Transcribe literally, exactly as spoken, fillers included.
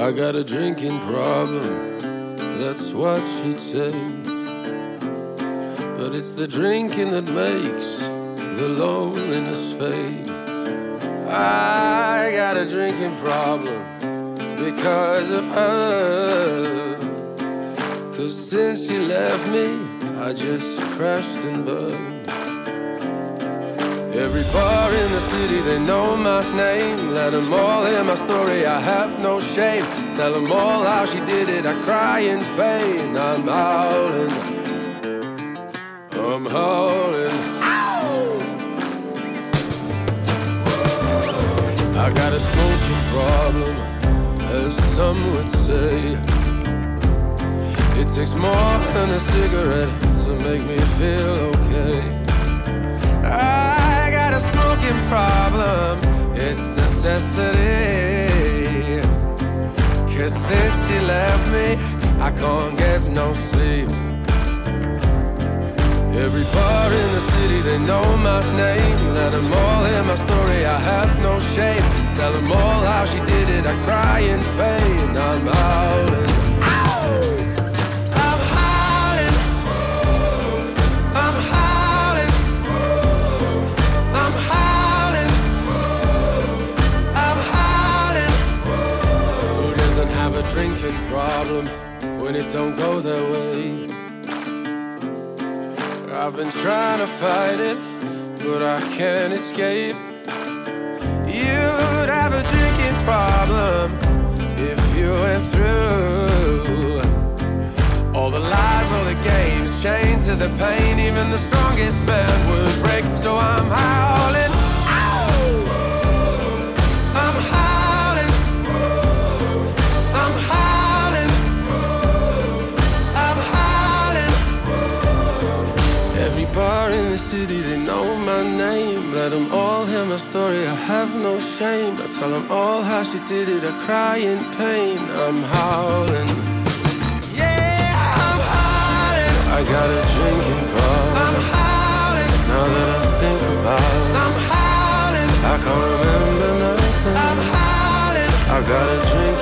I got a drinking problem, that's what she'd say. But it's the drinking that makes the loneliness fade. I got a drinking problem because of her. Cause since she left me, I just crashed and burned. Every bar in the city, they know my name. Let them all hear my story, I have no shame. Tell them all how she did it, I cry in pain. I'm howling, I'm howling. Ow! I got a smoking problem, as some would say. It takes more than a cigarette to make me feel okay. I got a smoking problem, it's necessity. Cause since she left me, I can't get no sleep. Every bar in the city, they know my name. Let them all hear my story, I have no shame. Tell them all how she did it, I cry in pain. I'm howling. Drinking problem when it don't go their way. I've been trying to fight it, but I can't escape. You'd have a drinking problem if you went through all the lies, all the games, chained to the pain. Even the strongest man would break. So I'm howling. Bar in the city, they know my name. Let them all hear my story, I have no shame. I tell them all how she did it, I cry in pain. I'm howling. Yeah, I'm howling. I got a drinking problem. I'm howling. Now that I think about it, I'm howling. I can't remember nothing. I'm howling. I got a drink